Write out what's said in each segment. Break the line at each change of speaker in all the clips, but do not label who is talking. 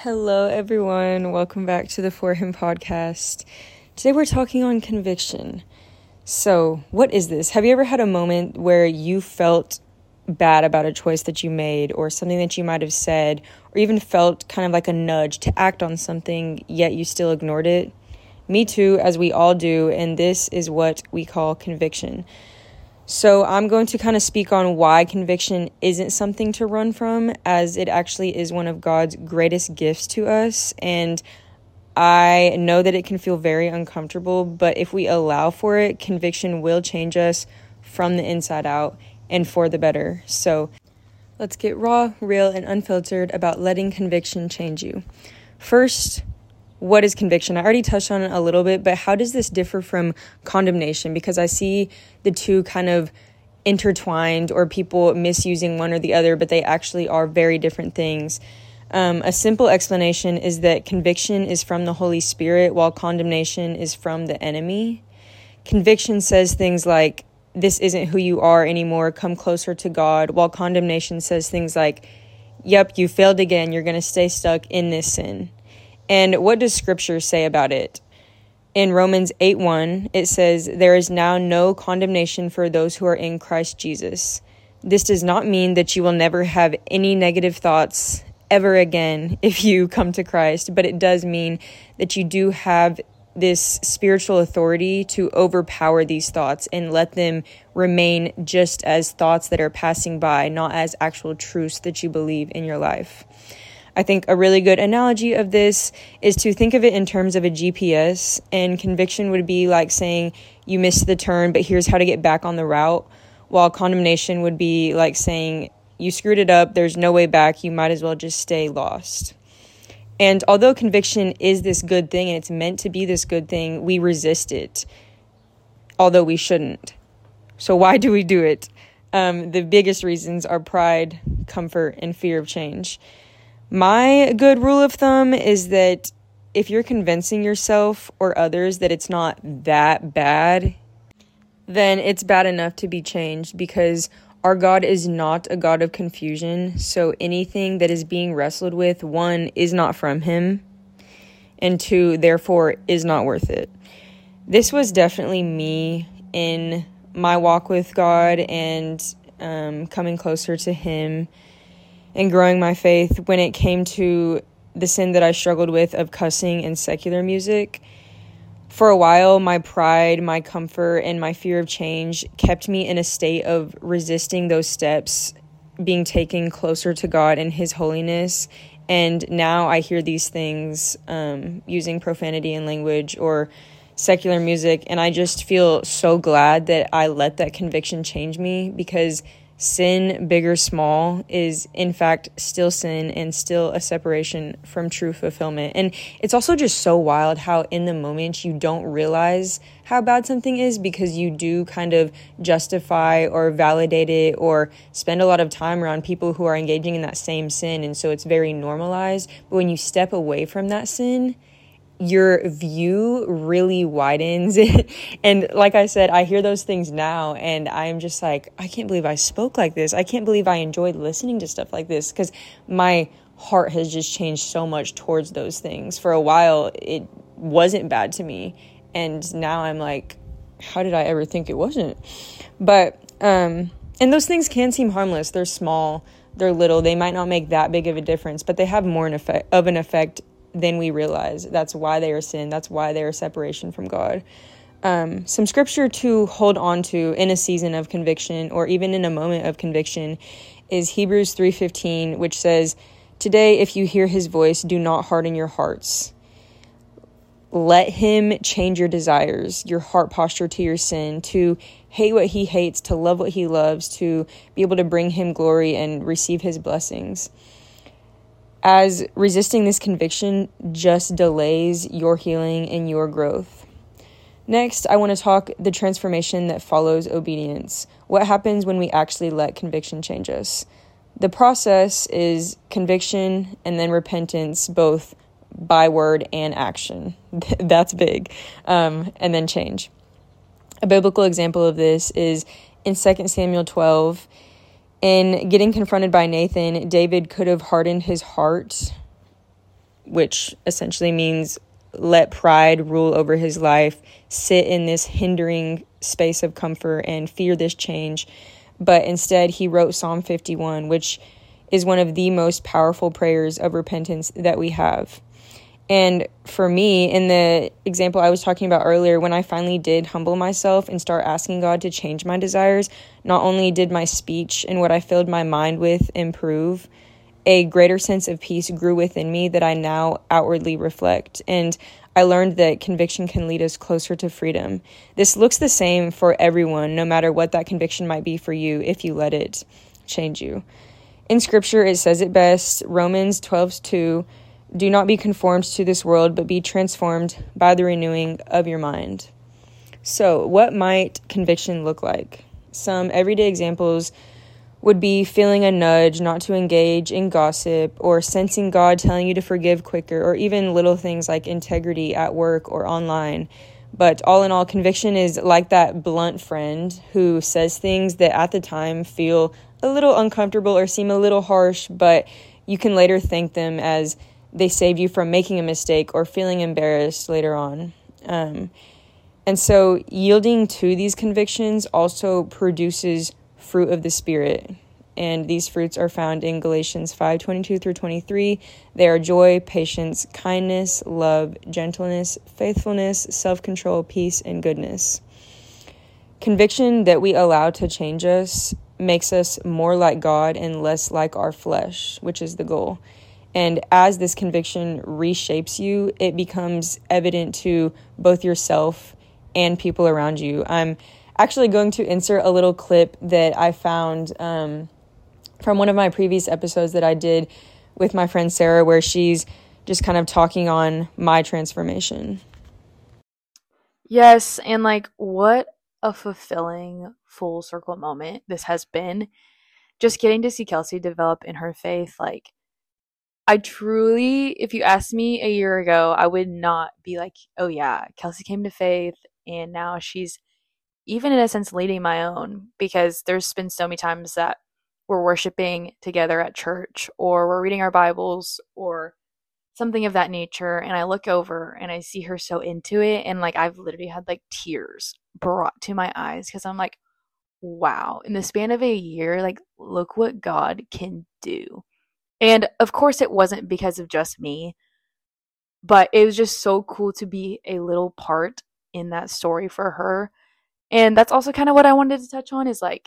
Hello, everyone. Welcome back to the For Him podcast. Today we're talking on conviction. So, what is this? Have you ever had a moment where you felt bad about a choice that you made or something that you might have said, or even felt kind of like a nudge to act on something, yet you still ignored it? Me too, as we all do, and this is what we call conviction. So I'm going to kind of speak on why conviction isn't something to run from, as it actually is one of God's greatest gifts to us. And I know that it can feel very uncomfortable, but if we allow for it, conviction will change us from the inside out and for the better. So let's get raw, real, and unfiltered about letting conviction change you. First, what is conviction? I already touched on it a little bit, but how does this differ from condemnation? Because I see the two kind of intertwined, or people misusing one or the other, but they actually are very different things. A simple explanation is that conviction is from the Holy Spirit, while condemnation is from the enemy. Conviction says things like, this isn't who you are anymore, come closer to God, while condemnation says things like, yep, you failed again, you're going to stay stuck in this sin. And what does Scripture say about it? In Romans 8:1, it says, there is now no condemnation for those who are in Christ Jesus. This does not mean that you will never have any negative thoughts ever again if you come to Christ, but it does mean that you do have this spiritual authority to overpower these thoughts and let them remain just as thoughts that are passing by, not as actual truths that you believe in your life. I think a really good analogy of this is to think of it in terms of a GPS, and conviction would be like saying you missed the turn, but here's how to get back on the route, while condemnation would be like saying you screwed it up, there's no way back, you might as well just stay lost. And although conviction is this good thing and it's meant to be this good thing, we resist it, although we shouldn't. So why do we do it? The biggest reasons are pride, comfort, and fear of change. My good rule of thumb is that if you're convincing yourself or others that it's not that bad, then it's bad enough to be changed, because our God is not a God of confusion. So anything that is being wrestled with, one, is not from Him, and two, therefore, is not worth it. This was definitely me in my walk with God and coming closer to Him and growing my faith when it came to the sin that I struggled with of cussing and secular music. For a while, my pride, my comfort, and my fear of change kept me in a state of resisting those steps being taken closer to God and His holiness. And now I hear these things using profanity and language or secular music, and I just feel so glad that I let that conviction change me, because sin, big or small, is in fact still sin and still a separation from true fulfillment. And it's also just so wild how in the moment you don't realize how bad something is, because you do kind of justify or validate it or spend a lot of time around people who are engaging in that same sin. And so it's very normalized. But when you step away from that sin, your view really widens. And like I said, I hear those things now and I'm just like, I can't believe I spoke like this. I can't believe I enjoyed listening to stuff like this, because my heart has just changed so much towards those things. For a while, it wasn't bad to me. And now I'm like, how did I ever think it wasn't? But, and those things can seem harmless. They're small, they're little, they might not make that big of a difference, but they have more of an effect than we realize. That's why they are sin. That's why they are separation from God. Some scripture to hold on to in a season of conviction, or even in a moment of conviction, is Hebrews 3:15, which says, today, if you hear His voice, do not harden your hearts. Let Him change your desires, your heart posture to your sin, to hate what He hates, to love what He loves, to be able to bring Him glory and receive His blessings. As resisting this conviction just delays your healing and your growth. Next, I want to talk the transformation that follows obedience. What happens when we actually let conviction change us? The process is conviction and then repentance, both by word and action. That's big. And then change. A biblical example of this is in 2 Samuel 12. In getting confronted by Nathan, David could have hardened his heart which essentially means let pride rule over his life, sit in this hindering space of comfort and fear this change. But instead, he wrote Psalm 51, which is one of the most powerful prayers of repentance that we have. And for me, in the example I was talking about earlier, when I finally did humble myself and start asking God to change my desires, not only did my speech and what I filled my mind with improve, a greater sense of peace grew within me that I now outwardly reflect. And I learned that conviction can lead us closer to freedom. This looks the same for everyone, no matter what that conviction might be for you, if you let it change you. In Scripture, it says it best, Romans 12:2, do not be conformed to this world, but be transformed by the renewing of your mind. So, what might conviction look like? Some everyday examples would be feeling a nudge not to engage in gossip, or sensing God telling you to forgive quicker, or even little things like integrity at work or online. But all in all, conviction is like that blunt friend who says things that at the time feel a little uncomfortable or seem a little harsh, but you can later thank them as they saved you from making a mistake or feeling embarrassed later on. And so yielding to these convictions also produces fruit of the Spirit. And these fruits are found in Galatians 5:22 through 23. They are joy, patience, kindness, love, gentleness, faithfulness, self-control, peace, and goodness. Conviction that we allow to change us makes us more like God and less like our flesh, which is the goal. And as this conviction reshapes you, it becomes evident to both yourself and people around you. I'm actually going to insert a little clip that I found from one of my previous episodes that I did with my friend Sarah, where she's just kind of talking on my transformation.
Yes, and like what a fulfilling full circle moment this has been. Just getting to see Kelsey develop in her faith, like I truly, if you asked me a year ago, I would not be like, oh yeah, Kelsey came to faith and now she's even in a sense leading my own, because there's been so many times that we're worshiping together at church or we're reading our Bibles or something of that nature, and I look over and I see her so into it, and like I've literally had like tears brought to my eyes because I'm like, wow, in the span of a year, like look what God can do. And of course, it wasn't because of just me, but it was just so cool to be a little part in that story for her. And that's also kind of what I wanted to touch on is like,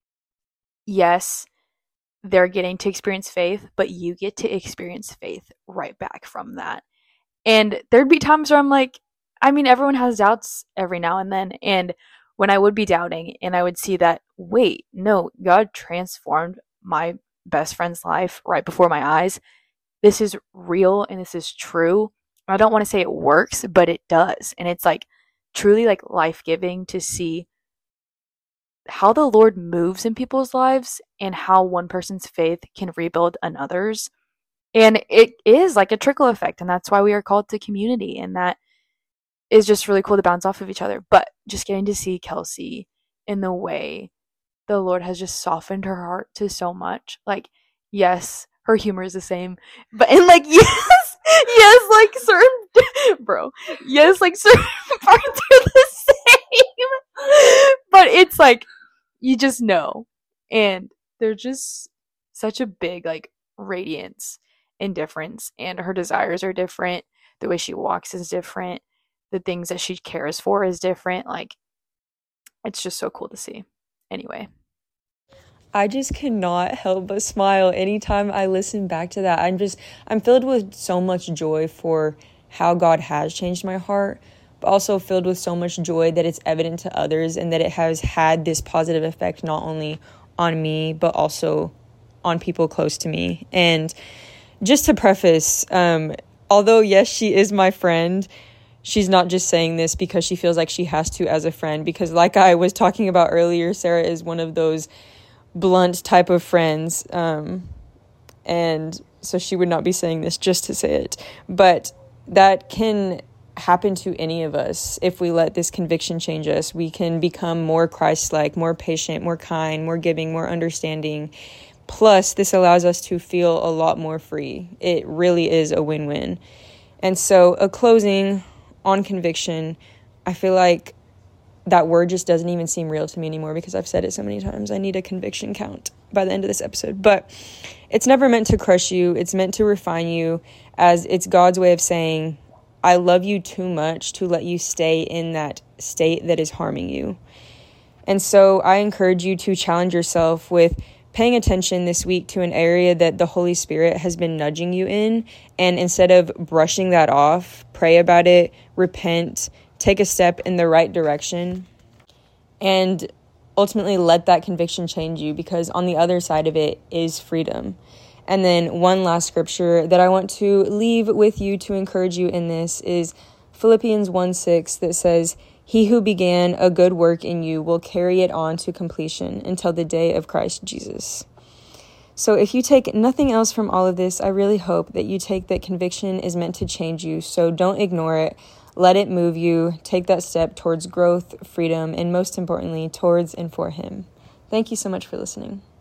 yes, they're getting to experience faith, but you get to experience faith right back from that. And there'd be times where I'm like, I mean, everyone has doubts every now and then. And when I would be doubting and I would see that, wait, no, God transformed my best friend's life right before my eyes. This is real and this is true. I don't want to say it works, but it does. And it's like truly like life-giving to see how the Lord moves in people's lives and how one person's faith can rebuild another's. And it is like a trickle effect, and that's why we are called to community, and that is just really cool to bounce off of each other. But just getting to see Kelsey in the way the Lord has just softened her heart to so much. Like, yes, her humor is the same, but and like yes, like certain bro, yes, like certain parts are the same, but it's like you just know, and they're just such a big like radiance and difference, and her desires are different. The way she walks is different. The things that she cares for is different. Like, it's just so cool to see. Anyway.
I just cannot help but smile anytime I listen back to that. I'm filled with so much joy for how God has changed my heart, but also filled with so much joy that it's evident to others and that it has had this positive effect not only on me, but also on people close to me. And just to preface, although yes, she is my friend, she's not just saying this because she feels like she has to as a friend, because like I was talking about earlier, Sarah is one of those blunt type of friends, and so she would not be saying this just to say it, but that can happen to any of us if we let this conviction change us. We can become more Christ-like, more patient, more kind, more giving, more understanding, Plus, this allows us to feel a lot more free. It really is a win-win. And so, a closing on conviction, I feel like that word just doesn't even seem real to me anymore because I've said it so many times. I need a conviction count by the end of this episode. But it's never meant to crush you. It's meant to refine you, as it's God's way of saying, I love you too much to let you stay in that state that is harming you. And so I encourage you to challenge yourself with paying attention this week to an area that the Holy Spirit has been nudging you in. And instead of brushing that off, pray about it, repent, take a step in the right direction, and ultimately let that conviction change you, because on the other side of it is freedom. And then one last scripture that I want to leave with you to encourage you in this is Philippians 1:6 that says, He who began a good work in you will carry it on to completion until the day of Christ Jesus. So if you take nothing else from all of this, I really hope that you take that conviction is meant to change you. So don't ignore it. Let it move you. Take that step towards growth, freedom, and most importantly, towards and for Him. Thank you so much for listening.